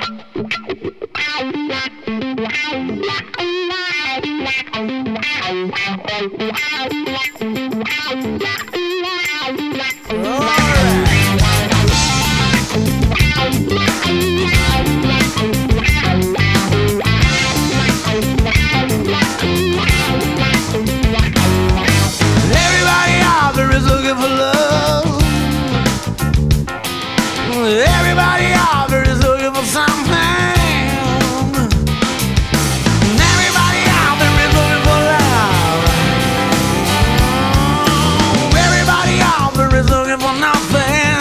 Everybody out there is looking for love. Everybody out there is looking for something. Everybody out there is looking for love. Everybody out there is looking for nothing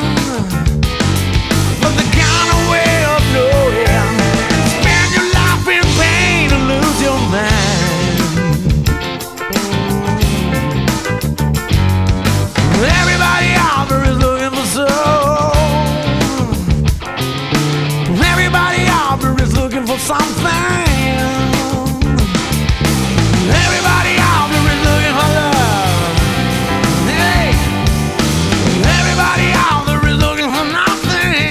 but the kind of way of knowing. Spend your life in pain and lose your mind. Everybody out there is looking for soul. Everybody out there is looking for something. Everybody out there is looking for love. Hey. Everybody out there is looking for nothing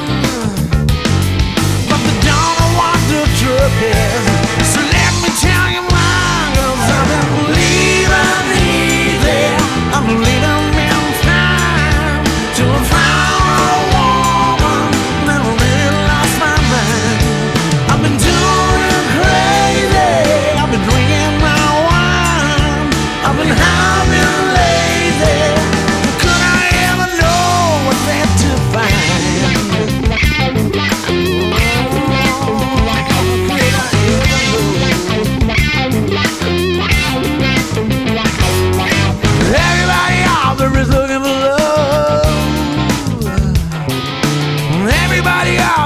but they don't know what the truth is. So let me tell you mine, 'cause I've been leaving easy. I'm leaving in time till I found a woman that really lost my mind. I've been doing crazy. I've been drinking my wine. I've been having lazy. Could I ever know what that to find? Everybody out there is looking for love. Everybody out